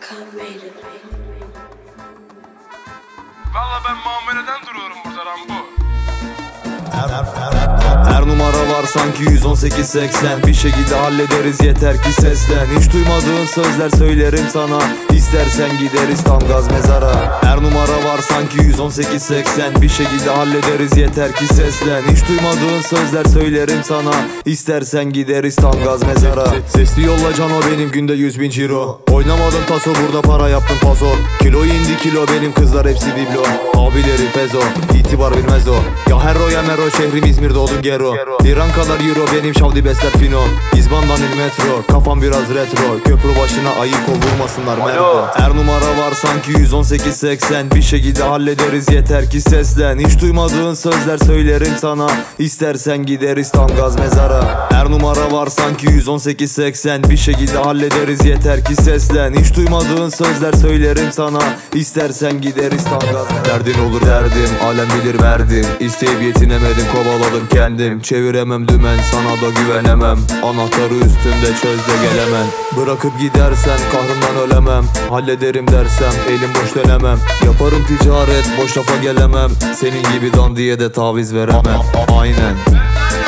Valla ben muameleden duruyorum burada Rambo. Her numara var sanki 118-80. Bir şekilde hallederiz yeter ki seslen. Hiç duymadığın sözler söylerim sana. İstersen gideriz tam gaz mezara. Her numara var sanki 118-80. Bir şekilde hallederiz yeter ki seslen. Hiç duymadığın sözler söylerim sana. İstersen gideriz tam gaz mezara. Sesli yolla cano benim günde 100.000 ciro. Oynamadım taso burada para yaptım paso. Kilo indi kilo benim kızlar hepsi biblo. Abileri pezo itibar bilmez o. Ya herro ya mero şehrim İzmir doğdum gero. Liran kadar euro benim şavdi besler fino. İzbandan il metro kafam biraz retro. Köprü başına ayık ol vurmasınlar merdo. Her numara var sanki 118-80. Bir şekilde hallederiz yeter ki seslen. Hiç duymadığın sözler söylerim sana. İstersen gideriz tam gaz mezara. Her numara var sanki 118-80. Bir şekilde hallederiz yeter ki seslen. Hiç duymadığın sözler söylerim sana. İstersen gideriz tam gaz mezara. Derdin olur derdim alem bilir verdim. İsteyip yetinemedim kovaladım kendim. Çeviremem dümen sana da güvenemem. Anahtarı üstümde çöz de gelemem. Bırakıp gidersen kahrımdan ölemem. Hallederim dersem elim boş dönemem. Yaparım ticaret boş lafa gelemem. Senin gibi dandiye de taviz veremem. Aynen.